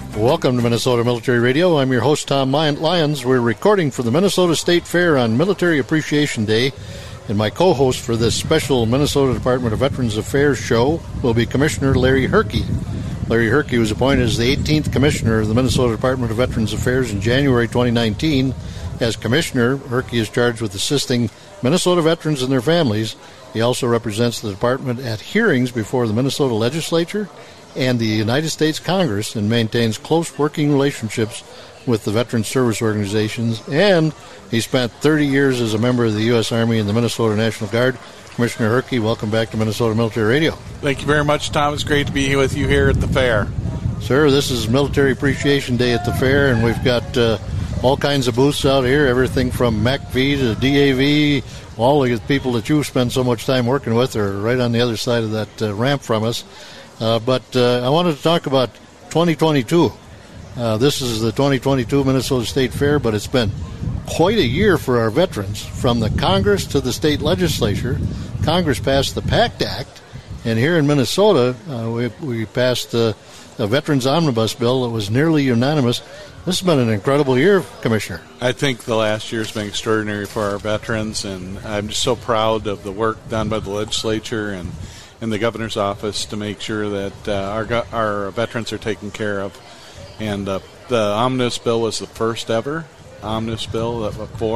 Welcome to Minnesota Military Radio. I'm your host, Tom Lyons. We're recording for the Minnesota State Fair on Military Appreciation Day, and my co-host for this special Minnesota Department of Veterans Affairs show will be Commissioner Larry Herke. Larry Herke was appointed as the 18th Commissioner of the Minnesota Department of Veterans Affairs in January 2019. As Commissioner, Herke is charged with assisting Minnesota veterans and their families. He also represents the department at hearings before the Minnesota Legislature and the United States Congress, and maintains close working relationships with the veteran service organizations. And he spent 30 years as a member of the U.S. Army and the Minnesota National Guard. Commissioner Herke, welcome back to Minnesota Military Radio. Thank you very much, Tom. It's great to be here with you here at the fair. Sir, this is Military Appreciation Day at the fair, and we've got all kinds of booths out here, everything from MACV to DAV. All the people that you spend so much time working with are right on the other side of that ramp from us. But I wanted to talk about 2022. This is the 2022 Minnesota State Fair, but it's been quite a year for our veterans. From the Congress to the state legislature, Congress passed the PACT Act, and here in Minnesota, we passed a Veterans Omnibus Bill that was nearly unanimous. This has been an incredible year, Commissioner. I think the last year has been extraordinary for our veterans, and I'm just so proud of the work done by the legislature and in the governor's office to make sure that our veterans are taken care of. And the omnibus bill was the first ever omnibus bill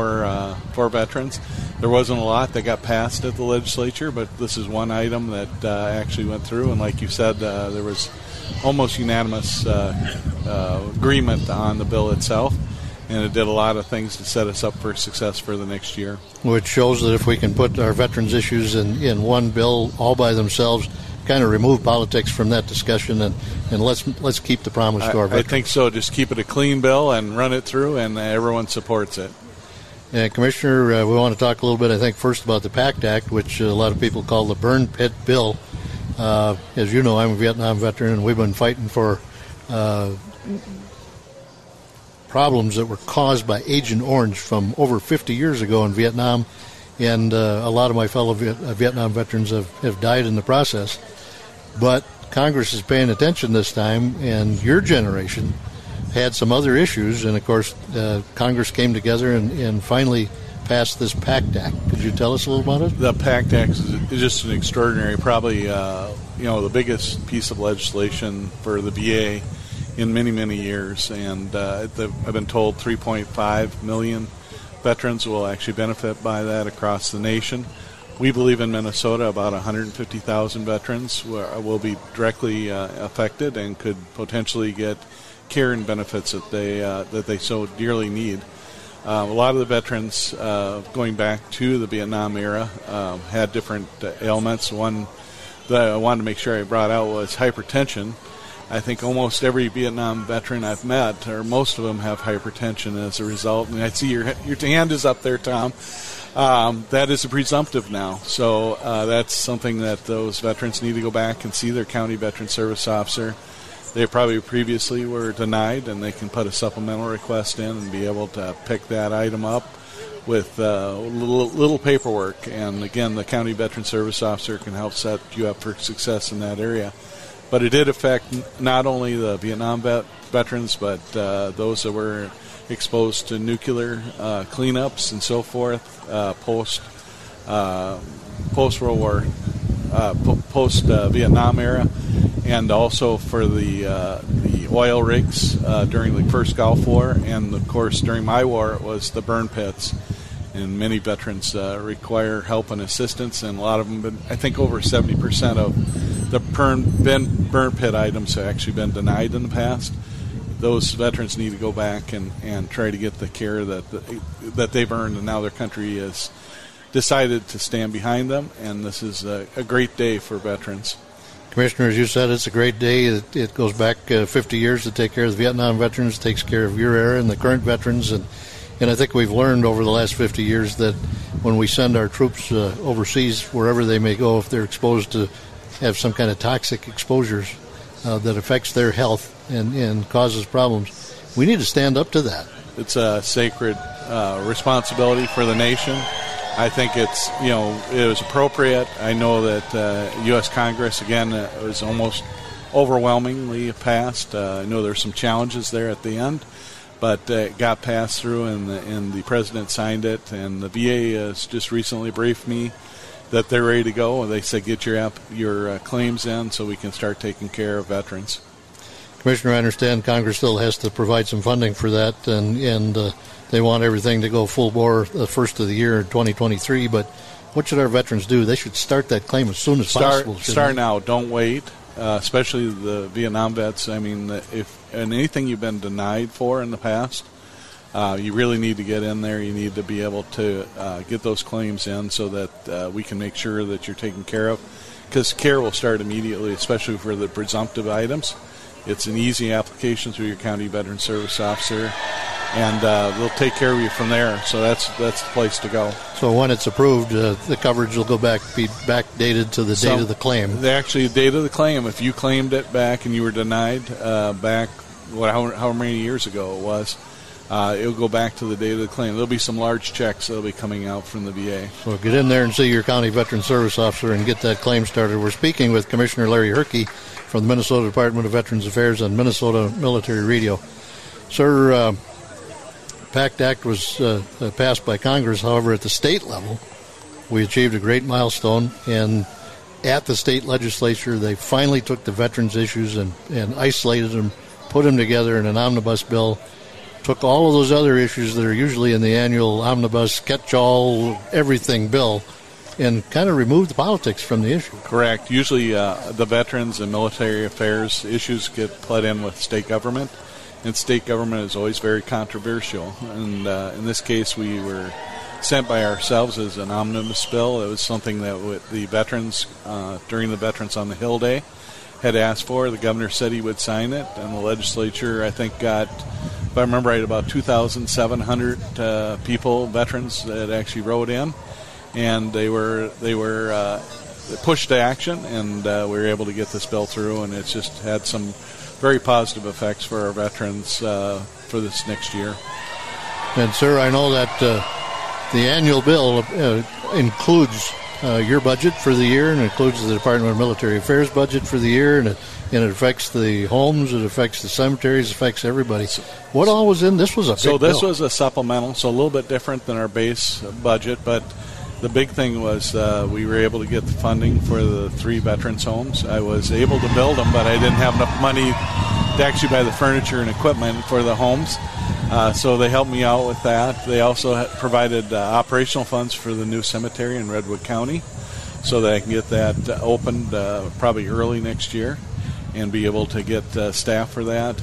for veterans. There wasn't a lot that got passed at the legislature, but this is one item that actually went through. And like you said, there was almost unanimous agreement on the bill itself. And it did a lot of things to set us up for success for the next year. Which shows that if we can put our veterans' issues in one bill all by themselves, kind of remove politics from that discussion, and let's keep the promise to our veterans. I think so. Just keep it a clean bill and run it through, and everyone supports it. Commissioner, we want to talk a little bit, I think, first about the PACT Act, which a lot of people call the Burn Pit Bill. As you know, I'm a Vietnam veteran, and we've been fighting for problems that were caused by Agent Orange from over 50 years ago in Vietnam, and a lot of my fellow Vietnam veterans have died in the process. But Congress is paying attention this time, and your generation had some other issues, and of course Congress came together and finally passed this PACT Act. Could you tell us a little about it? The PACT Act is just an extraordinary, probably the biggest piece of legislation for the VA in many, many years, and I've been told 3.5 million veterans will actually benefit by that across the nation. We believe in Minnesota about 150,000 veterans will be directly affected and could potentially get care and benefits that they so dearly need. A lot of the veterans going back to the Vietnam era had different ailments. One that I wanted to make sure I brought out was hypertension. I think almost every Vietnam veteran I've met, or most of them, have hypertension as a result. And I see your hand is up there, Tom. That is a presumptive now. So that's something that those veterans need to go back and see their county veteran service officer. They probably previously were denied, and they can put a supplemental request in and be able to pick that item up with little paperwork. And, again, the county veteran service officer can help set you up for success in that area. But it did affect not only the Vietnam veterans, but those that were exposed to nuclear cleanups and so forth post World War, post Vietnam era, and also for the oil rigs during the first Gulf War, and of course during my war it was the burn pits. And many veterans require help and assistance, and a lot of them, I think over 70% of the burn pit items have actually been denied in the past. Those veterans need to go back and try to get the care that they've earned, and now their country has decided to stand behind them, and this is a great day for veterans. Commissioner, as you said, it's a great day. It goes back 50 years to take care of the Vietnam veterans, takes care of your era and the current veterans, and I think we've learned over the last 50 years that when we send our troops overseas, wherever they may go, if they're exposed to have some kind of toxic exposures that affects their health and causes problems, we need to stand up to that. It's a sacred responsibility for the nation. I think it was appropriate. I know that U.S. Congress, again, was almost overwhelmingly passed. I know there's some challenges there at the end, but it got passed through, and the president signed it. And the VA has just recently briefed me that they're ready to go. And they said, get your claims in so we can start taking care of veterans. Commissioner, I understand Congress still has to provide some funding for that, and they want everything to go full bore the first of the year in 2023. But what should our veterans do? They should start that claim as soon as possible. Start now. Don't wait. Especially the Vietnam vets. I mean, if anything you've been denied for in the past, you really need to get in there. You need to be able to get those claims in so that we can make sure that you're taken care of. Because care will start immediately, especially for the presumptive items. It's an easy application through your county veteran service officer, and they'll take care of you from there. So that's the place to go. So when it's approved, the coverage will be backdated to the date of the claim. The date of the claim. If you claimed it back and you were denied back, how many years ago it was, it'll go back to the date of the claim. There'll be some large checks that'll be coming out from the VA. So get in there and see your county veteran service officer and get that claim started. We're speaking with Commissioner Larry Herke from the Minnesota Department of Veterans Affairs on Minnesota Military Radio. Sir, PACT Act was passed by Congress. However, at the state level, we achieved a great milestone, and at the state legislature, they finally took the veterans' issues and isolated them, put them together in an omnibus bill, took all of those other issues that are usually in the annual omnibus catch-all everything bill, and kind of removed the politics from the issue. Correct. Usually the veterans and military affairs issues get pled in with state government, and state government is always very controversial. And in this case, we were sent by ourselves as an omnibus bill. It was something that the veterans, during the Veterans on the Hill Day, had asked for. The governor said he would sign it, and the legislature, I think, got, if I remember right, about 2,700 people, veterans, that actually wrote in. And they were pushed to action, and we were able to get this bill through, and it's just had some very positive effects for our veterans for this next year. And, sir, I know that the annual bill includes your budget for the year, and it includes the Department of Military Affairs budget for the year, and it affects the homes, it affects the cemeteries, it affects everybody. What all was in this? Was a big So this bill. was a supplemental, so a little bit different than our base budget, but the big thing was we were able to get the funding for the 3 veterans' homes. I was able to build them, but I didn't have enough money to actually buy the furniture and equipment for the homes. So they helped me out with that. They also provided operational funds for the new cemetery in Redwood County so that I can get that opened probably early next year and be able to get staff for that.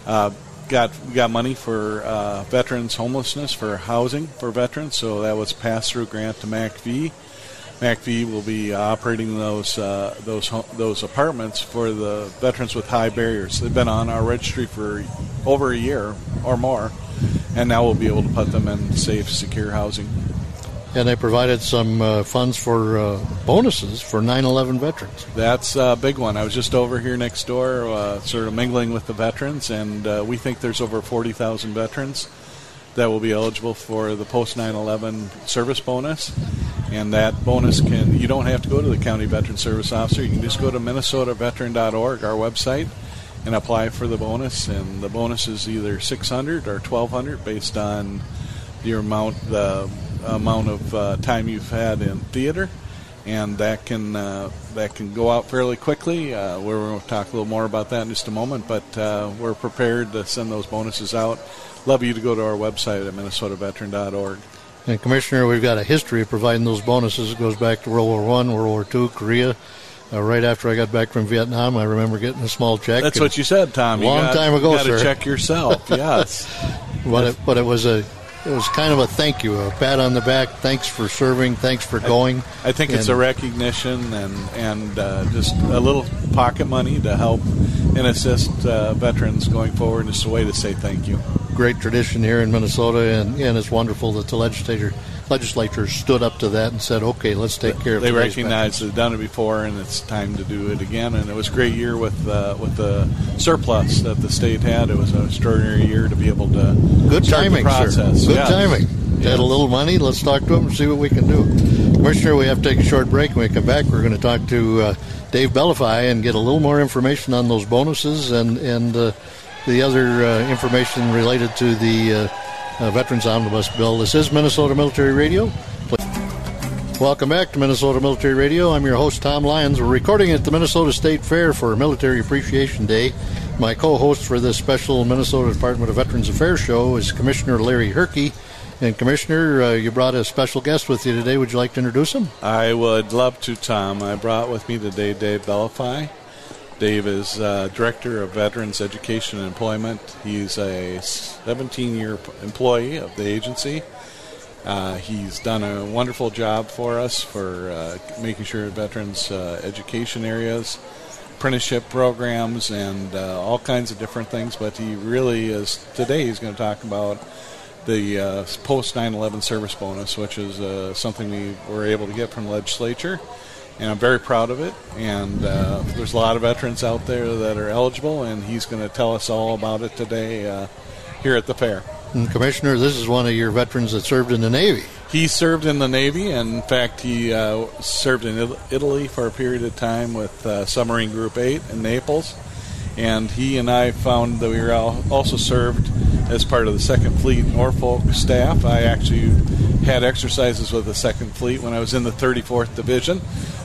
Got money for veterans homelessness, for housing for veterans, so that was passed through grant to MACV. MACV will be operating those apartments for the veterans with high barriers. They've been on our registry for over a year or more, and now we'll be able to put them in safe, secure housing. And they provided some funds for bonuses for 9/11 veterans. That's a big one. I was just over here next door sort of mingling with the veterans, and we think there's over 40,000 veterans that will be eligible for the post-9/11 service bonus. And that bonus you don't have to go to the county veteran service officer. You can just go to minnesotaveteran.org, our website, and apply for the bonus. And the bonus is either $600 or $1,200 based on your the amount of time you've had in theater, and that can go out fairly quickly. We're going to talk a little more about that in just a moment, but we're prepared to send those bonuses out. Love you to go to our website at minnesotaveteran.org. And, Commissioner, we've got a history of providing those bonuses. It goes back to World War I, World War II, Korea. Right after I got back from Vietnam, I remember getting a small check. That's what you said, Tom. Long time ago, sir. You got to check yourself, yes. But it was kind of a thank you, a pat on the back. Thanks for serving. Thanks for going. I think it's a recognition and just a little pocket money to help and assist veterans going forward. It's a way to say thank you. Great tradition here in Minnesota, and it's wonderful that the legislature stood up to that and said, okay, let's take care of it. They recognized they've done it before, and it's time to do it again. And it was a great year with the surplus that the state had. It was an extraordinary year to be able to Good start timing, the process. Sir. Good yes. timing. Had a little money. Let's talk to him and see what we can do. Commissioner, we have to take a short break. When we come back, we're going to talk to Dave Bellefy and get a little more information on those bonuses and the other information related to the Veterans Omnibus Bill. This is Minnesota Military Radio. Welcome back to Minnesota Military Radio. I'm your host, Tom Lyons. We're recording at the Minnesota State Fair for Military Appreciation Day. My co-host for this special Minnesota Department of Veterans Affairs show is Commissioner Larry Herke. And Commissioner, you brought a special guest with you today. Would you like to introduce him? I would love to, Tom. I brought with me today Dave Bellefy. Dave is Director of Veterans Education and Employment. He's a 17-year employee of the agency. He's done a wonderful job for us for making sure veterans' education areas, apprenticeship programs, and all kinds of different things. But he really is, today he's going to talk about the post 9/11 service bonus, which is something we were able to get from the legislature. And I'm very proud of it. And there's a lot of veterans out there that are eligible, and he's going to tell us all about it today here at the fair. And Commissioner, this is one of your veterans that served in the Navy. He served in the Navy, and in fact, he served in Italy for a period of time with Submarine Group 8 in Naples. And he and I found that we were also served as part of the 2nd Fleet Norfolk staff. I actually had exercises with the 2nd Fleet when I was in the 34th Division.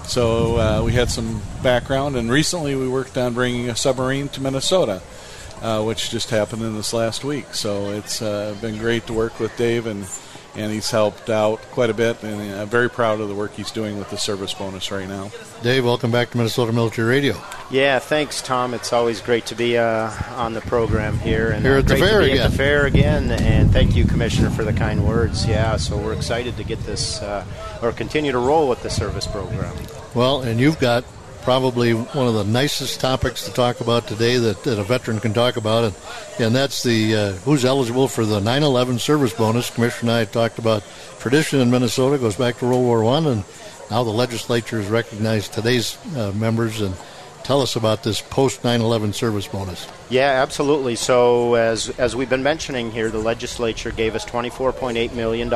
So we had some background, and recently we worked on bringing a submarine to Minnesota, which just happened in this last week. So it's been great to work with Dave, and he's helped out quite a bit, and I'm very proud of the work he's doing with the service bonus right now. Dave, welcome back to Minnesota Military Radio. Yeah, thanks, Tom. It's always great to be on the program here. And here at the fair again. At the fair again, and thank you, Commissioner, for the kind words. Yeah, so we're excited to get this, or continue to roll with the service program. Well, and you've got probably one of the nicest topics to talk about today that a veteran can talk about, and that's the who's eligible for the 9/11 service bonus. Commissioner and I talked about tradition in Minnesota, goes back to World War I, and now the legislature has recognized today's members. And tell us about this post 9/11 service bonus. Yeah, absolutely. So as we've been mentioning here, the legislature gave us $24.8 million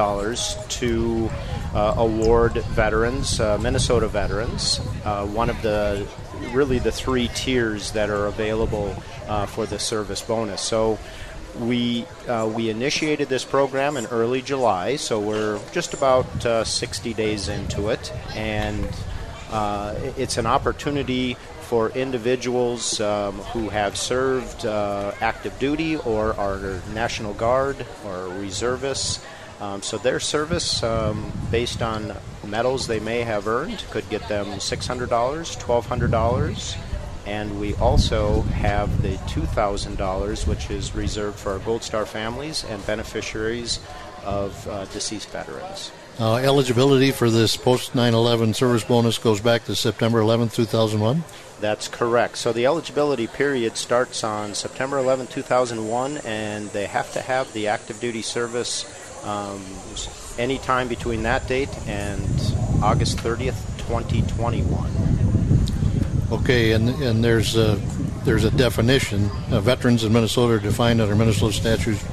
to award veterans, Minnesota veterans, one of the three tiers that are available for the service bonus. So we initiated this program in early July, so we're just about 60 days into it, and it's an opportunity for individuals who have served active duty or are National Guard or reservists. So their service, based on medals they may have earned, could get them $600, $1,200. And we also have the $2,000, which is reserved for our Gold Star families and beneficiaries of deceased veterans. Eligibility for this post 9/11 service bonus goes back to September 11th, 2001? That's correct. So the eligibility period starts on September 11, 2001, and they have to have the active duty service any time between that date and August 30th, 2021. Okay, and there's a definition. Veterans in Minnesota are defined under Minnesota Statutes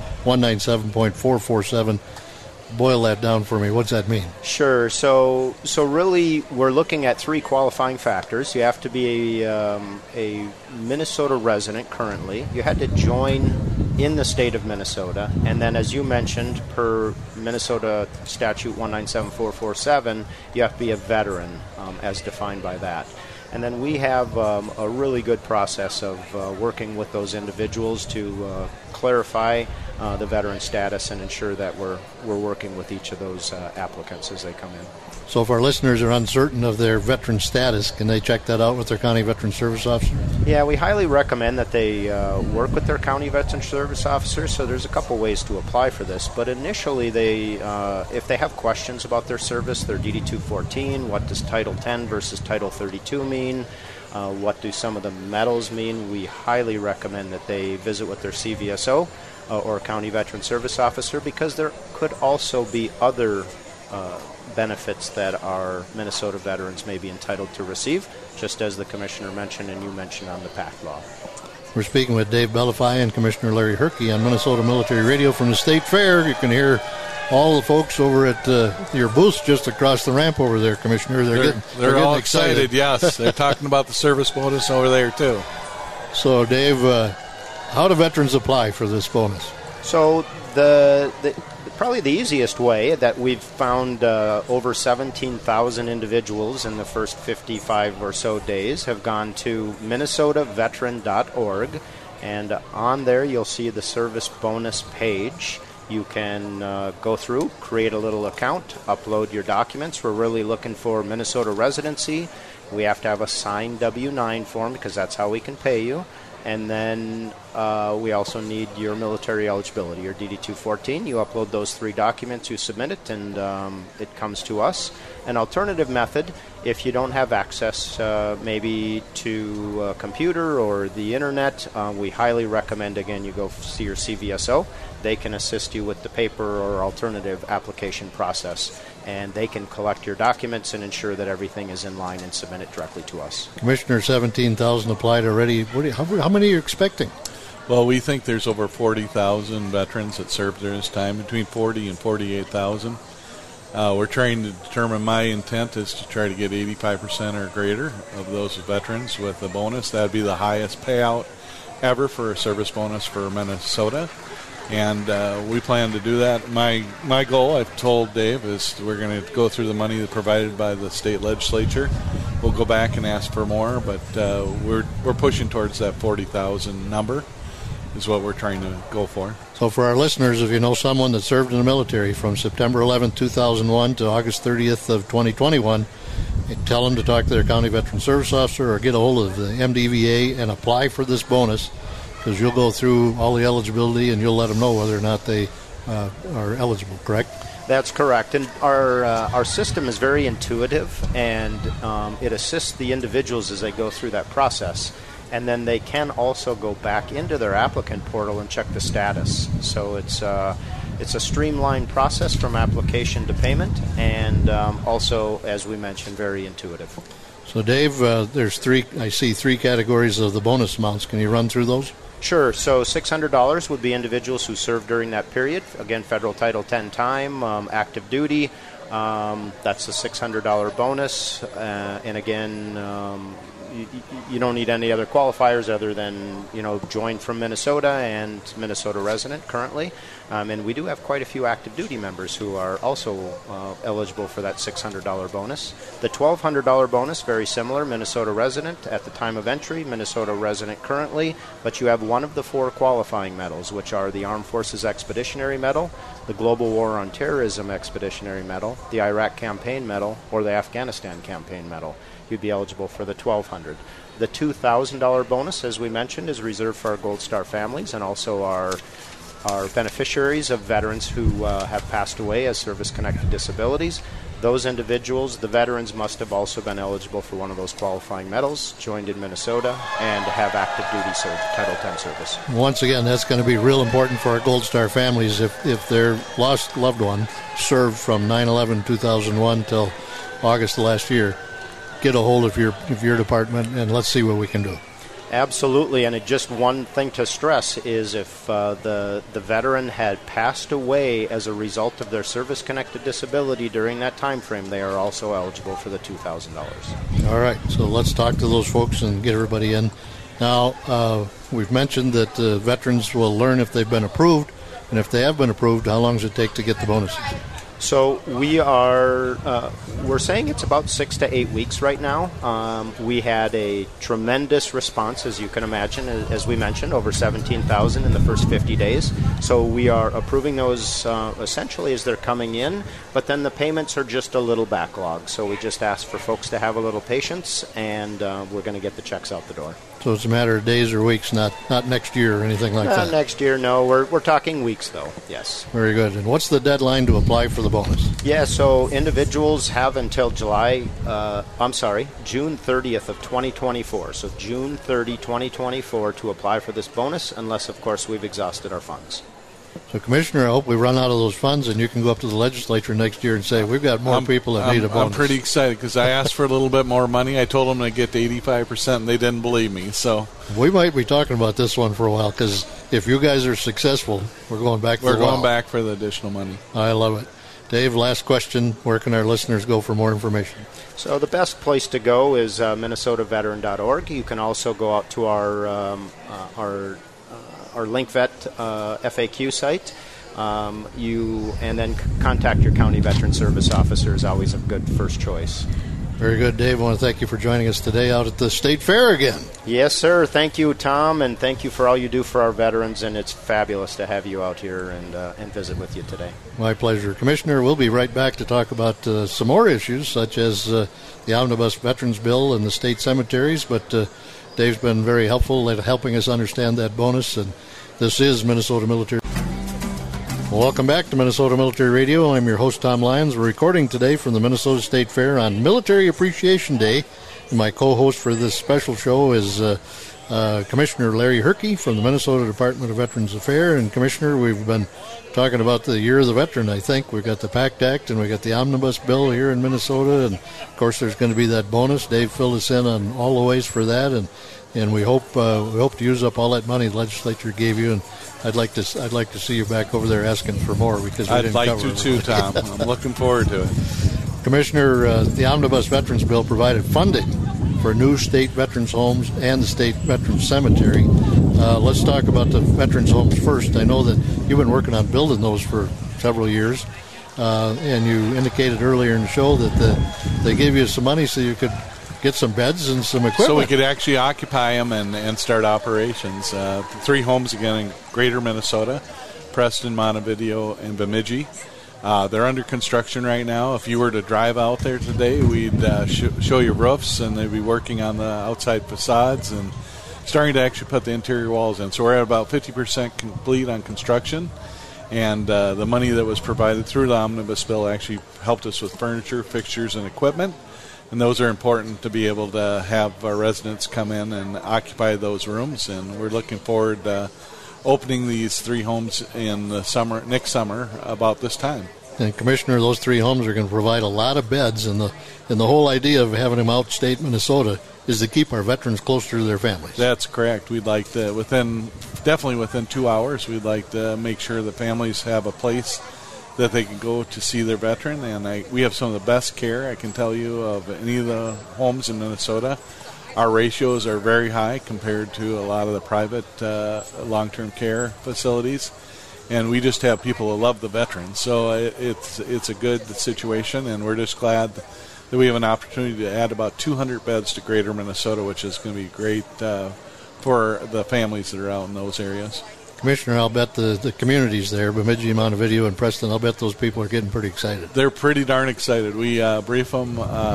197.447. Boil that down for me. What's that mean? Sure. So really, we're looking at three qualifying factors. You have to be a Minnesota resident currently. You had to join in the state of Minnesota, and then, as you mentioned, per Minnesota Statute 197.447, you have to be a veteran, as defined by that. And then we have a really good process of working with those individuals to clarify the veteran status and ensure that we're working with each of those applicants as they come in. So if our listeners are uncertain of their veteran status, can they check that out with their county veteran service officer? Yeah, we highly recommend that they work with their county veteran service officer. So there's a couple ways to apply for this. But initially, if they have questions about their service, their DD-214, what does Title 10 versus Title 32 mean? What do some of the medals mean? We highly recommend that they visit with their CVSO or county veteran service officer, because there could also be other benefits that our Minnesota veterans may be entitled to receive, just as the Commissioner mentioned and you mentioned on the PAC law. We're speaking with Dave Bellefy and Commissioner Larry Herke on Minnesota Military Radio from the State Fair. You can hear all the folks over at your booth just across the ramp over there, Commissioner. They're all excited. Yes, they're talking about the service bonus over there too. So, Dave, how do veterans apply for this bonus? So probably the easiest way that we've found over 17,000 individuals in the first 55 or so days have gone to minnesotaveteran.org, and on there you'll see the service bonus page. You can go through, create a little account, upload your documents. We're really looking for Minnesota residency. We have to have a signed W-9 form because that's how we can pay you. And then we also need your military eligibility, your DD-214. You upload those 3 documents, you submit it, and it comes to us. An alternative method, if you don't have access maybe to a computer or the internet, we highly recommend, again, you go see your CVSO. They can assist you with the paper or alternative application process, and they can collect your documents and ensure that everything is in line and submit it directly to us. Commissioner, 17,000 applied already. How many are you expecting? Well, we think there's over 40,000 veterans that served during this time, between 40 and 48,000. We're trying to determine, my intent is to try to get 85% or greater of those veterans with a bonus. That would be the highest payout ever for a service bonus for Minnesota. And we plan to do that. My goal, I've told Dave, is we're going to go through the money provided by the state legislature. We'll go back and ask for more, but we're pushing towards that 40,000 number is what we're trying to go for. So for our listeners, if you know someone that served in the military from September 11, 2001 to August 30th of 2021, tell them to talk to their county veteran service officer or get a hold of the MDVA and apply for this bonus, because you'll go through all the eligibility and you'll let them know whether or not they are eligible, correct? That's correct. And our system is very intuitive, and it assists the individuals as they go through that process. And then they can also go back into their applicant portal and check the status. So it's a streamlined process from application to payment, and also, as we mentioned, very intuitive. So, Dave, there's I see three categories of the bonus amounts. Can you run through those? Sure. So $600 would be individuals who served during that period. Again, Federal Title 10 time, active duty. That's the $600 bonus. And again, you don't need any other qualifiers other than, join from Minnesota and Minnesota resident currently. And we do have quite a few active duty members who are also eligible for that $600 bonus. The $1,200 bonus, very similar, Minnesota resident at the time of entry, Minnesota resident currently, but you have one of the 4 qualifying medals, which are the Armed Forces Expeditionary Medal, the Global War on Terrorism Expeditionary Medal, the Iraq Campaign Medal, or the Afghanistan Campaign Medal. You'd be eligible for the $1,200. The $2,000 bonus, as we mentioned, is reserved for our Gold Star families and also our beneficiaries of veterans who have passed away as service-connected disabilities. Those individuals, the veterans, must have also been eligible for one of those qualifying medals, joined in Minnesota, and have active duty Title 10 service. Once again, that's going to be real important for our Gold Star families if their lost loved one served from 9/11/2001 till August of last year. Get a hold of your department, and let's see what we can do. Absolutely, and just one thing to stress is if the veteran had passed away as a result of their service-connected disability during that time frame, they are also eligible for the $2,000. All right, so let's talk to those folks and get everybody in. Now, we've mentioned that veterans will learn if they've been approved, and if they have been approved, how long does it take to get the bonuses? So we're saying it's about 6 to 8 weeks right now. We had a tremendous response, as you can imagine, as we mentioned, over 17,000 in the first 50 days. So we are approving those essentially as they're coming in, but then the payments are just a little backlog. So we just ask for folks to have a little patience, and we're going to get the checks out the door. So it's a matter of days or weeks, not next year or anything like that? Next year, no. We're talking weeks, though, yes. Very good. And what's the deadline to apply for the bonus? Yeah, so individuals have until June 30th of 2024. So June 30, 2024 to apply for this bonus, unless, of course, we've exhausted our funds. So, Commissioner, I hope we run out of those funds and you can go up to the legislature next year and say, we've got more people that need a bonus. I'm pretty excited because I asked for a little bit more money. I told them to get to 85%, and they didn't believe me. So we might be talking about this one for a while because if you guys are successful, we're going back for back for the additional money. I love it. Dave, last question. Where can our listeners go for more information? So the best place to go is minnesotaveteran.org. You can also go out to our LinkVet FAQ site. And then contact your county veteran service officer is always a good first choice. Very good, Dave. I want to thank you for joining us today out at the State Fair again. Yes, sir. Thank you, Tom, and thank you for all you do for our veterans, and it's fabulous to have you out here and visit with you today. My pleasure. Commissioner, we'll be right back to talk about some more issues, such as the Omnibus Veterans Bill and the state cemeteries, but Dave's been very helpful at helping us understand that bonus, and this is Minnesota Military. Welcome back to Minnesota Military Radio. I'm your host, Tom Lyons. We're recording today from the Minnesota State Fair on Military Appreciation Day. And my co-host for this special show is Commissioner Larry Herke from the Minnesota Department of Veterans Affairs. And, Commissioner, we've been talking about the Year of the Veteran, I think. We've got the PACT Act and we've got the Omnibus Bill here in Minnesota. And, of course, there's going to be that bonus. Dave filled us in on all the ways for that. And we hope to use up all that money the legislature gave you. And I'd like to see you back over there asking for more because we didn't cover it. I'd like to too, Tom. I'm looking forward to it. Commissioner, the Omnibus Veterans Bill provided funding for new state veterans homes and the state veterans cemetery. Let's talk about the veterans homes first. I know that you've been working on building those for several years, and you indicated earlier in the show that they gave you some money so you could get some beds and some equipment. So we could actually occupy them and start operations. 3 homes again in greater Minnesota, Preston, Montevideo, and Bemidji. They're under construction right now. If you were to drive out there today, we'd show you roofs, and they'd be working on the outside facades and starting to actually put the interior walls in. So we're at about 50% complete on construction. And the money that was provided through the Omnibus Bill actually helped us with furniture, fixtures, and equipment. And those are important to be able to have our residents come in and occupy those rooms. And we're looking forward to opening these 3 homes in the summer, next summer, about this time. And, Commissioner, those 3 homes are going to provide a lot of beds. And the whole idea of having them outstate Minnesota is to keep our veterans closer to their families. That's correct. We'd like to, within 2 hours, we'd like to make sure the families have a place that they can go to see their veteran, and we have some of the best care, I can tell you, of any of the homes in Minnesota. Our ratios are very high compared to a lot of the private long-term care facilities, and we just have people who love the veterans. So it's a good situation, and we're just glad that we have an opportunity to add about 200 beds to greater Minnesota, which is going to be great for the families that are out in those areas. Commissioner, I'll bet the communities there, Bemidji, Montevideo, and Preston, I'll bet those people are getting pretty excited. They're pretty darn excited. We brief them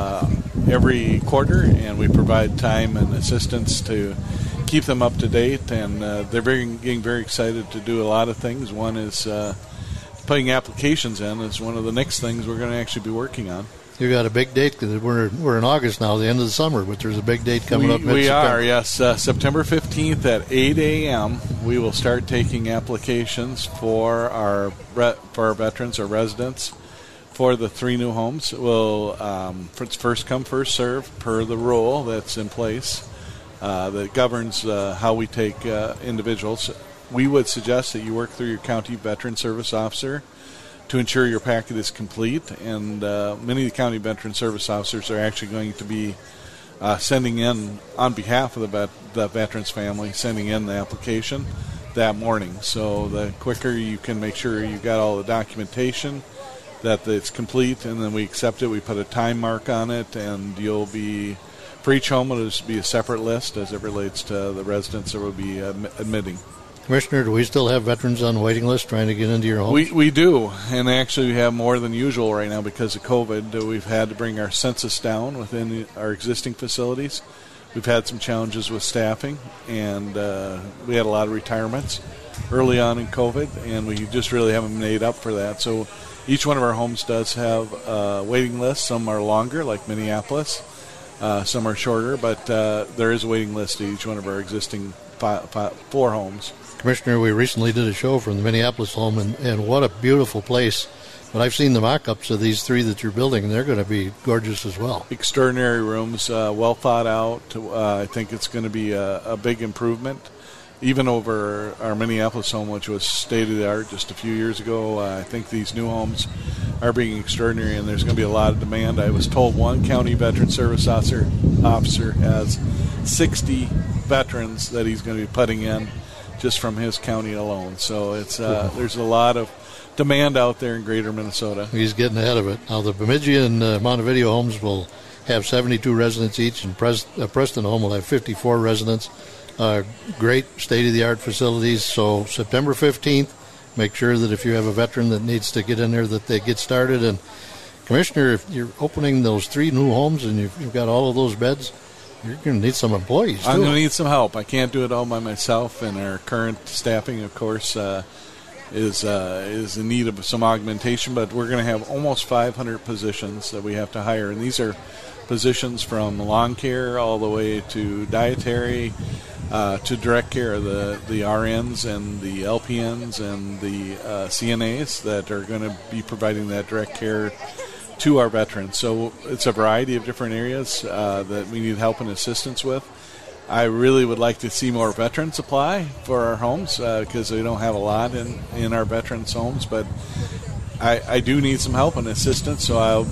every quarter, and we provide time and assistance to keep them up to date, and they're getting very excited to do a lot of things. One is putting applications in is one of the next things we're going to actually be working on. You got a big date because we're in August now, the end of the summer, but there's a big date coming up mid-September. We are, yes. September 15th at 8 a.m. we will start taking applications for our veterans or residents for the 3 new homes. It's first come, first serve per the rule that's in place that governs how we take individuals. We would suggest that you work through your county veteran service officer to ensure your packet is complete, and many of the county veteran service officers are actually going to be sending in, on behalf of the veteran's family, sending in the application that morning. So the quicker you can make sure you got all the documentation, that it's complete, and then we accept it, we put a time mark on it, and you'll be, for each home, it'll just be a separate list as it relates to the residents that will be admitting. Commissioner, do we still have veterans on the waiting list trying to get into your homes? We do, and actually we have more than usual right now because of COVID. We've had to bring our census down within our existing facilities. We've had some challenges with staffing, and we had a lot of retirements early on in COVID, and we just really haven't made up for that. So each one of our homes does have a waiting list. Some are longer, like Minneapolis. Some are shorter, but there is a waiting list to each one of our existing 4 homes. Commissioner, we recently did a show from the Minneapolis home, and what a beautiful place. But I've seen the mock-ups of these 3 that you're building, and they're going to be gorgeous as well. Extraordinary rooms, well thought out. I think it's going to be a big improvement. Even over our Minneapolis home, which was state-of-the-art just a few years ago, I think these new homes are being extraordinary, and there's going to be a lot of demand. I was told one county veteran service officer has 60 veterans that he's going to be putting in just from his county alone. So it's there's a lot of demand out there in greater Minnesota. He's getting ahead of it. Now, the Bemidji and Montevideo homes will have 72 residents each, and Preston home will have 54 residents. Great state-of-the-art facilities. So September 15th, make sure that if you have a veteran that needs to get in there, that they get started. And, Commissioner, if you're opening those 3 new homes and you've got all of those beds, you're going to need some employees, too. I'm going to need some help. I can't do it all by myself, and our current staffing, of course, is in need of some augmentation, but we're going to have almost 500 positions that we have to hire, and these are positions from lawn care all the way to dietary, to direct care of the RNs and the LPNs and the CNAs that are going to be providing that direct care to our veterans. So it's a variety of different areas that we need help and assistance with. I really would like to see more veterans apply for our homes because we don't have a lot in our veterans' homes, but I do need some help and assistance, so we'll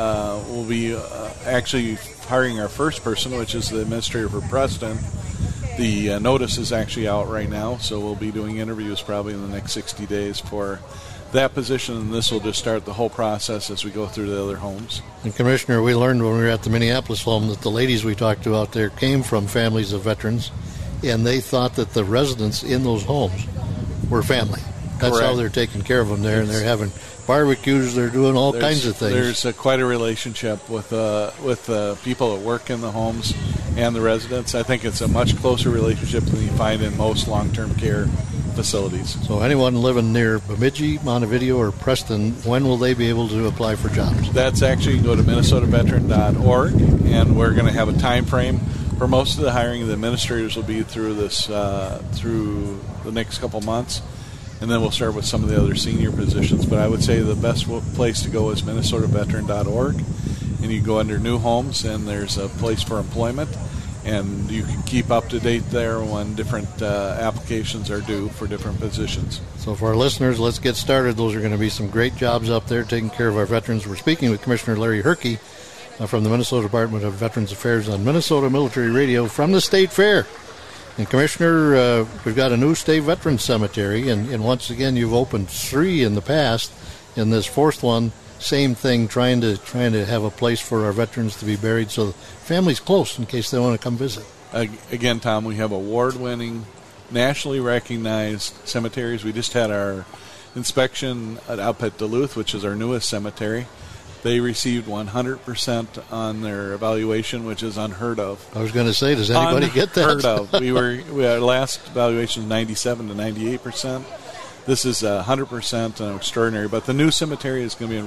be actually hiring our first person, which is the administrator for Preston. The notice is actually out right now, so we'll be doing interviews probably in the next 60 days for that position, and this will just start the whole process as we go through the other homes. And, Commissioner, we learned when we were at the Minneapolis home that the ladies we talked to out there came from families of veterans, and they thought that the residents in those homes were family. That's Correct. how they're taking care of them there, and they're having barbecues, they're doing all kinds of things. There's quite a relationship with people that work in the homes and the residents. I think it's a much closer relationship than you find in most long-term care facilities. So anyone living near Bemidji, Montevideo, or Preston, when will they be able to apply for jobs? That's actually, you can go to minnesotaveteran.org, and we're going to have a time frame for most of the hiring. The administrators will be through this through the next couple months, and then we'll start with some of the other senior positions. But I would say the best place to go is minnesotaveteran.org, and you go under new homes, and there's a place for employment, and you can keep up to date there when different applications are due for different positions. So for our listeners, let's get started. Those are going to be some great jobs up there taking care of our veterans. We're speaking with Commissioner Larry Herke from the Minnesota Department of Veterans Affairs on Minnesota Military Radio from the State Fair. And, Commissioner, we've got a new state veterans cemetery, and once again, you've opened 3 in the past. In this 4th one, same thing, trying to have a place for our veterans to be buried so the family's close in case they want to come visit. Again, Tom, we have award-winning, nationally recognized cemeteries. We just had our inspection up at Duluth, which is our newest cemetery. They received 100% on their evaluation, which is unheard of. I was going to say, does anybody get that? Unheard of. Our last evaluation was 97 to 98%. This is 100% and extraordinary. But the new cemetery is going to be in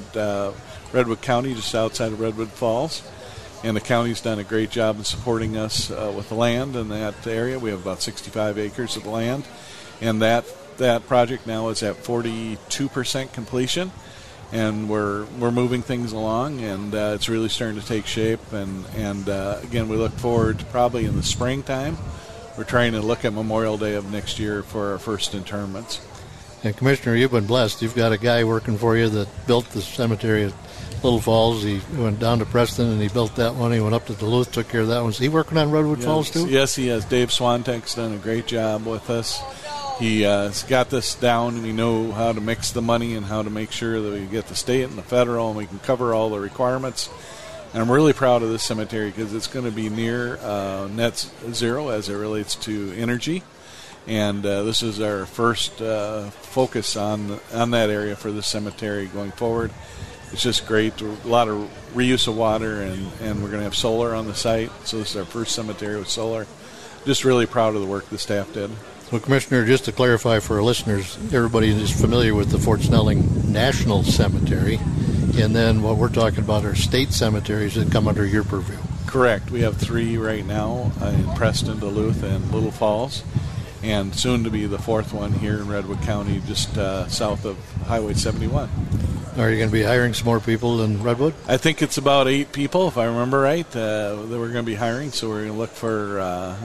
Redwood County, just outside of Redwood Falls. And the county's done a great job in supporting us with the land in that area. We have about 65 acres of land. And that project now is at 42% completion. And we're moving things along, and it's really starting to take shape. And again, we look forward to probably in the springtime. We're trying to look at Memorial Day of next year for our first interments. And, Commissioner, you've been blessed. You've got a guy working for you that built the cemetery at Little Falls. He went down to Preston, and he built that one. He went up to Duluth, took care of that one. Is he working on Redwood Falls, too? Yes, he has. Dave Swantek's done a great job with us. He's got this down. We know how to mix the money and how to make sure that we get the state and the federal, and we can cover all the requirements. And I'm really proud of this cemetery because it's going to be near net zero as it relates to energy. And this is our first focus on that area for the cemetery going forward. It's just great. A lot of reuse of water, and we're going to have solar on the site. So this is our first cemetery with solar. Just really proud of the work the staff did. Well, Commissioner, just to clarify for our listeners, everybody is familiar with the Fort Snelling National Cemetery, and then what we're talking about are state cemeteries that come under your purview. Correct. We have 3 right now in Preston, Duluth, and Little Falls, and soon to be the 4th one here in Redwood County, just south of Highway 71. Are you going to be hiring some more people in Redwood? I think it's about 8 people, if I remember right, that we're going to be hiring. So we're going to look for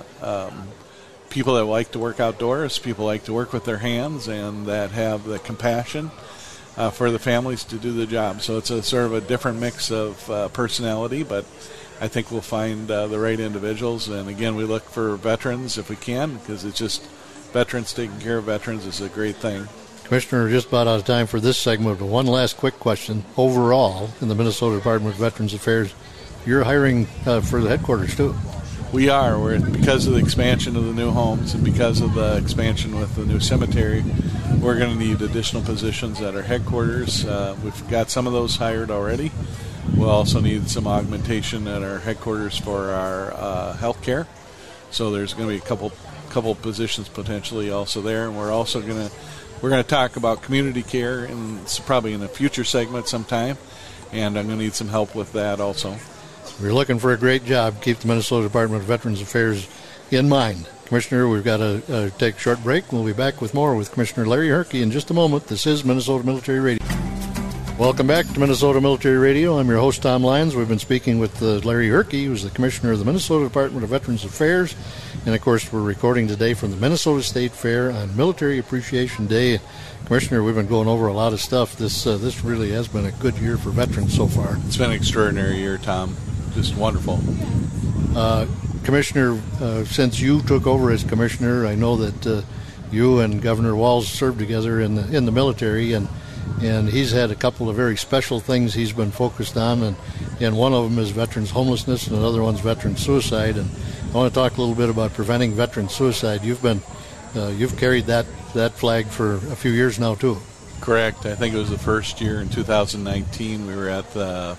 people that like to work outdoors, people like to work with their hands, and that have the compassion for the families to do the job. So it's a sort of a different mix of personality, but I think we'll find the right individuals. And again, we look for veterans if we can, because it's just veterans taking care of veterans is a great thing. Commissioner, we're just about out of time for this segment, but one last quick question. Overall, in the Minnesota Department of Veterans Affairs, you're hiring for the headquarters too. We are. Because of the expansion of the new homes and because of the expansion with the new cemetery, we're going to need additional positions at our headquarters. We've got some of those hired already. We'll also need some augmentation at our headquarters for our health care. So there's going to be a couple positions potentially also there. And we're also going to talk about community care, and it's probably in a future segment sometime. And I'm going to need some help with that also. We're looking for a great job. Keep the Minnesota Department of Veterans Affairs in mind. Commissioner, we've got to take a short break. We'll be back with more with Commissioner Larry Herke in just a moment. This is Minnesota Military Radio. Welcome back to Minnesota Military Radio. I'm your host, Tom Lyons. We've been speaking with Larry Herke, who's the Commissioner of the Minnesota Department of Veterans Affairs. And, of course, we're recording today from the Minnesota State Fair on Military Appreciation Day. Commissioner, we've been going over a lot of stuff. This really has been a good year for veterans so far. It's been an extraordinary year, Tom. Just wonderful. Commissioner, since you took over as commissioner, I know that you and Governor Walz served together in the military, and he's had a couple of very special things he's been focused on, and one of them is veterans homelessness, and another one's veteran suicide. And I want to talk a little bit about preventing veteran suicide. You've carried that flag for a few years now too. Correct. I think it was the first year in 2019. We were at the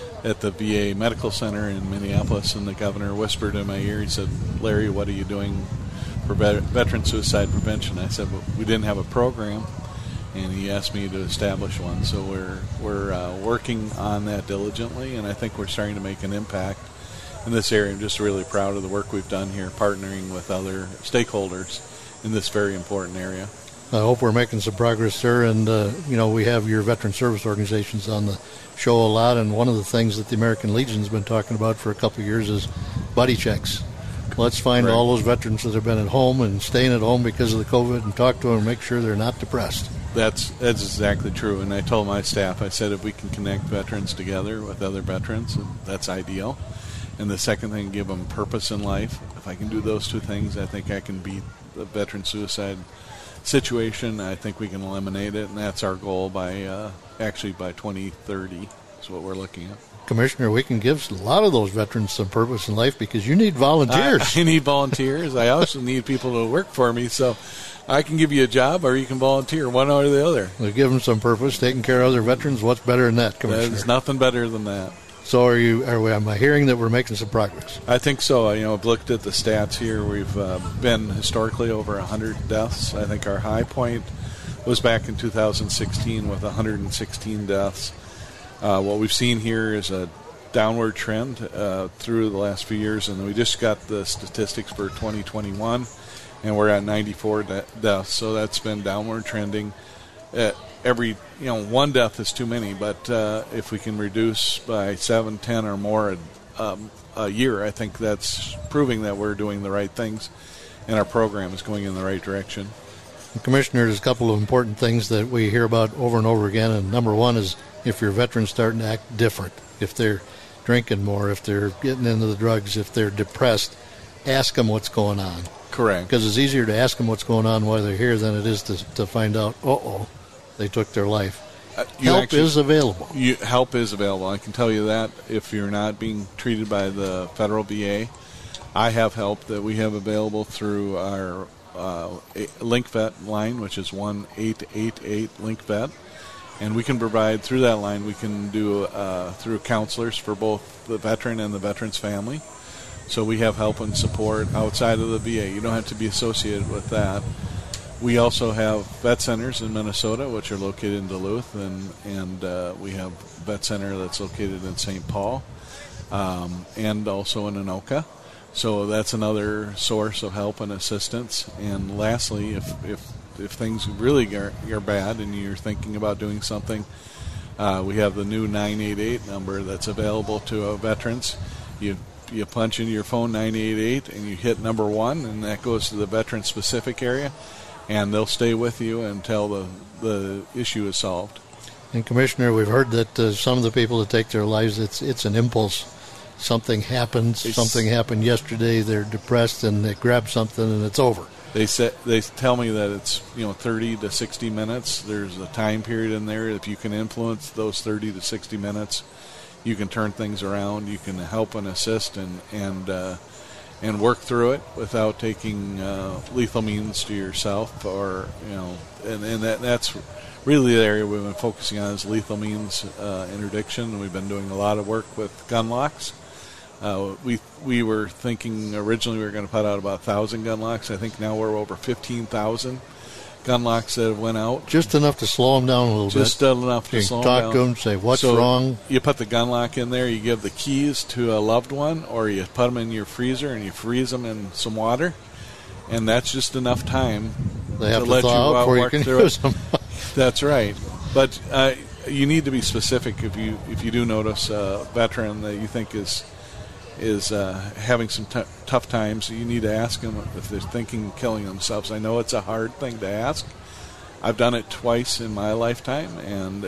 VA Medical Center in Minneapolis, and the governor whispered in my ear. He said, "Larry, what are you doing for veteran suicide prevention?" I said, "Well, we didn't have a program," and he asked me to establish one. So we're working on that diligently, and I think we're starting to make an impact in this area. I'm just really proud of the work we've done here, partnering with other stakeholders in this very important area. I hope we're making some progress there, and we have your veteran service organizations on the show a lot, and one of the things that the American Legion's been talking about for a couple of years is buddy checks. Let's find all those veterans that have been at home and staying at home because of the COVID and talk to them and make sure they're not depressed. That's exactly true, and I told my staff, I said if we can connect veterans together with other veterans, that's ideal. And the second thing, give them purpose in life. If I can do those two things, I think I can beat the veteran suicide situation. I think we can eliminate it, and that's our goal by 2030 is what we're looking at. Commissioner, we can give a lot of those veterans some purpose in life because you need volunteers. I need volunteers. I also need people to work for me, so I can give you a job or you can volunteer, one or the other. We'll give them some purpose, taking care of other veterans. What's better than that, Commissioner? There's nothing better than that. So am I hearing that we're making some progress? I think so. I've looked at the stats here. We've been historically over 100 deaths. I think our high point was back in 2016 with 116 deaths. What we've seen here is a downward trend through the last few years, and we just got the statistics for 2021, and we're at 94 deaths. So that's been downward trending. One death is too many, but if we can reduce by 7, 10 or more a year, I think that's proving that we're doing the right things and our program is going in the right direction. Commissioner, there's a couple of important things that we hear about over and over again, and number one is if your veteran's starting to act different, if they're drinking more, if they're getting into the drugs, if they're depressed, ask them what's going on. Correct. Because it's easier to ask them what's going on while they're here than it is to find out, they took their life. Help is available. Help is available. I can tell you that if you're not being treated by the federal VA, I have help that we have available through our LinkVet line, which is 1-888-LinkVet. And we can provide through that line, we can do through counselors for both the veteran and the veteran's family. So we have help and support outside of the VA. You don't have to be associated with that. We also have vet centers in Minnesota, which are located in Duluth, and we have a vet center that's located in St. Paul. and also in Anoka. So that's another source of help and assistance. And lastly, if things really are bad and you're thinking about doing something, we have the new 988 number that's available to veterans. You punch into your phone 988 and you hit number 1, and that goes to the veteran-specific area, and they'll stay with you until the issue is solved. And Commissioner, we've heard that some of the people that take their lives, it's an impulse. Something happens. Something happened yesterday. They're depressed and they grab something and it's over. They tell me that it's 30 to 60 minutes. There's a time period in there. If you can influence those 30 to 60 minutes, you can turn things around. You can help and assist and work through it without taking lethal means to yourself. And that's really the area we've been focusing on is lethal means interdiction. We've been doing a lot of work with gun locks. We were thinking originally we were going to put out about 1,000 gun locks. I think now we're over 15,000 gun locks that have went out. Just enough to slow them down a little bit. Just enough to slow them down. Talk to them, say what's wrong. You put the gun lock in there, you give the keys to a loved one, or you put them in your freezer and you freeze them in some water, and that's just enough time they have to let you thaw out before you can use them. That's right. But you need to be specific if you do notice a veteran that you think is having some tough times. You need to ask them if they're thinking of killing themselves. I know it's a hard thing to ask. I've done it twice in my lifetime, and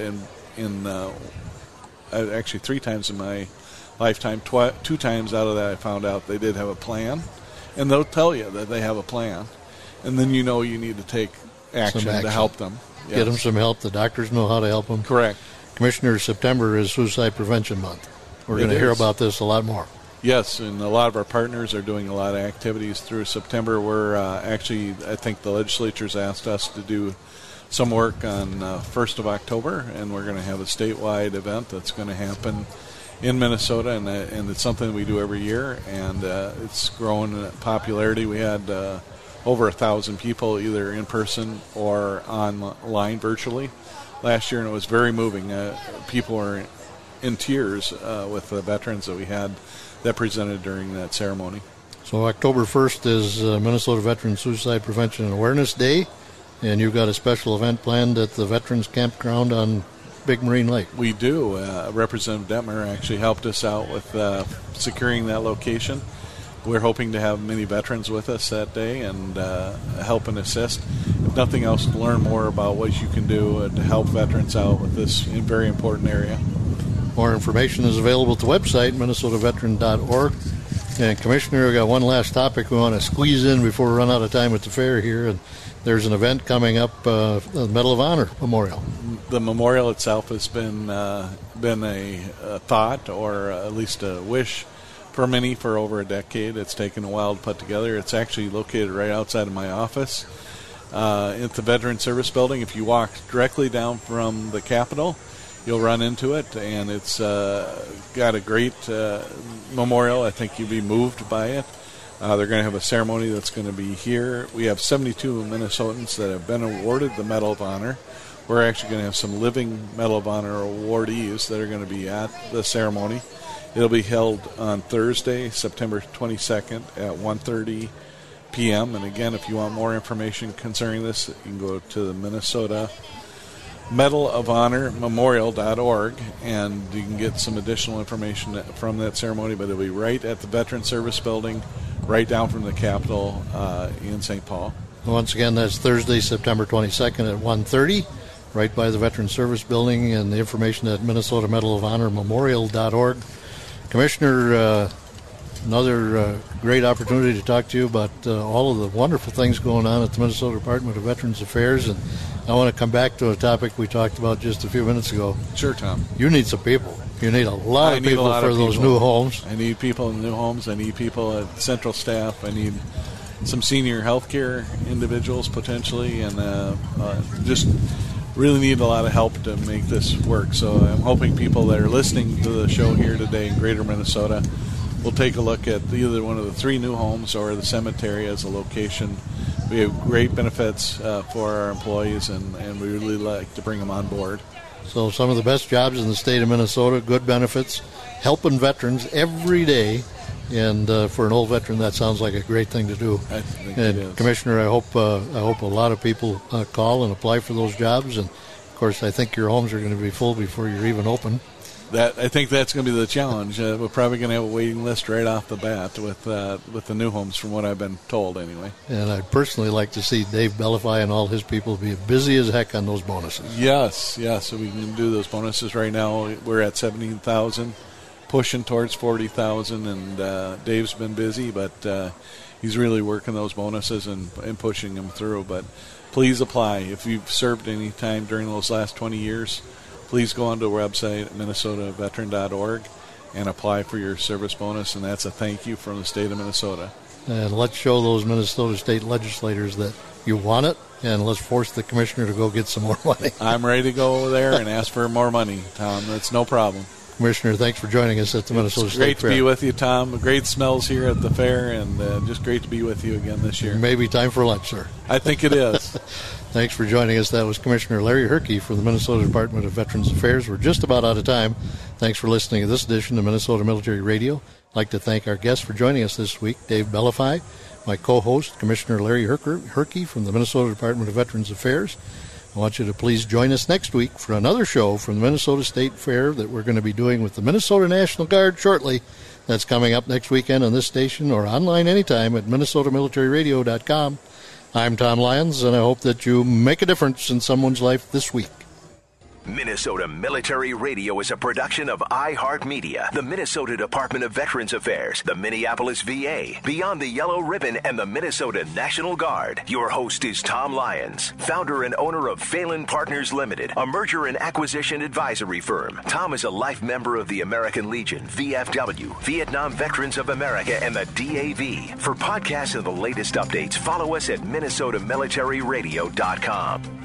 actually 3 times in my lifetime. 2 times out of that I found out they did have a plan, and they'll tell you that they have a plan, and then you need to take action to help them. Yes. Get them some help. The doctors know how to help them. Correct. Commissioner, September is Suicide Prevention Month. We're going to hear about this a lot more. Yes, and a lot of our partners are doing a lot of activities through September. We're I think the legislature's asked us to do some work on 1st of October, and we're going to have a statewide event that's going to happen in Minnesota, and it's something we do every year, and it's growing in popularity. We had over 1,000 people either in person or online virtually last year, and it was very moving. People were in tears with the veterans that we had that presented during that ceremony. So October 1st is Minnesota Veterans Suicide Prevention and Awareness Day, and you've got a special event planned at the Veterans Campground on Big Marine Lake. We do. Representative Detmer actually helped us out with securing that location. We're hoping to have many veterans with us that day and help and assist. If nothing else, to learn more about what you can do to help veterans out with this very important area. More information is available at the website, minnesotaveteran.org. And Commissioner, we've got one last topic we want to squeeze in before we run out of time at the fair here. And there's an event coming up, the Medal of Honor Memorial. The memorial itself has been a thought, or at least a wish, for many for over a decade. It's taken a while to put together. It's actually located right outside of my office at the Veteran Service Building. If you walk directly down from the Capitol, you'll run into it, and it's got a great memorial. I think you'll be moved by it. They're going to have a ceremony that's going to be here. We have 72 Minnesotans that have been awarded the Medal of Honor. We're actually going to have some living Medal of Honor awardees that are going to be at the ceremony. It'll be held on Thursday, September 22nd at 1:30 p.m. And again, if you want more information concerning this, you can go to the Minnesota Medal of Honor Memorial.org, and you can get some additional information from that ceremony. But it'll be right at the Veteran Service Building, right down from the Capitol in St. Paul. Once again, that's Thursday, September 22nd at 1:30, right by the Veteran Service Building, and the information at Minnesota Medal of Honor Memorial.org. Commissioner, another great opportunity to talk to you about all of the wonderful things going on at the Minnesota Department of Veterans Affairs, and I want to come back to a topic we talked about just a few minutes ago. Sure, Tom. You need some people. You need a lot of people for those new homes. I need people in the new homes. I need people at central staff. I need some senior health care individuals potentially, and just really need a lot of help to make this work. So I'm hoping people that are listening to the show here today in Greater Minnesota will take a look at either one of the 3 new homes or the cemetery as a location. We have great benefits for our employees, and we really like to bring them on board. So some of the best jobs in the state of Minnesota, good benefits, helping veterans every day. And for an old veteran, that sounds like a great thing to do. I think and it is. Commissioner, I hope a lot of people call and apply for those jobs. And of course, I think your homes are going to be full before you're even open. I think that's going to be the challenge. We're probably going to have a waiting list right off the bat with the new homes, from what I've been told, anyway. And I'd personally like to see Dave Bellify and all his people be busy as heck on those bonuses. Yes. So we can do those bonuses right now. We're at 17,000, pushing towards 40,000, and Dave's been busy, but he's really working those bonuses and pushing them through. But please apply if you've served any time during those last 20 years. Please go onto our website, minnesotaveteran.org, and apply for your service bonus, and that's a thank you from the state of Minnesota. And let's show those Minnesota state legislators that you want it, and let's force the commissioner to go get some more money. I'm ready to go over there and ask for more money, Tom. That's no problem. Commissioner, thanks for joining us at the Minnesota State Fair. Great to be with you, Tom. Great smells here at the fair, and just great to be with you again this year. Maybe time for lunch, sir. I think it is. Thanks for joining us. That was Commissioner Larry Herke from the Minnesota Department of Veterans Affairs. We're just about out of time. Thanks for listening to this edition of Minnesota Military Radio. I'd like to thank our guests for joining us this week, Dave Bellify, my co-host, Commissioner Larry Herke from the Minnesota Department of Veterans Affairs. I want you to please join us next week for another show from the Minnesota State Fair that we're going to be doing with the Minnesota National Guard shortly. That's coming up next weekend on this station or online anytime at minnesotamilitaryradio.com. I'm Tom Lyons, and I hope that you make a difference in someone's life this week. Minnesota Military Radio is a production of iHeartMedia, the Minnesota Department of Veterans Affairs, the Minneapolis VA, Beyond the Yellow Ribbon, and the Minnesota National Guard. Your host is Tom Lyons, founder and owner of Phelan Partners Limited, a merger and acquisition advisory firm. Tom is a life member of the American Legion, VFW, Vietnam Veterans of America, and the DAV. For podcasts and the latest updates, follow us at minnesotamilitaryradio.com.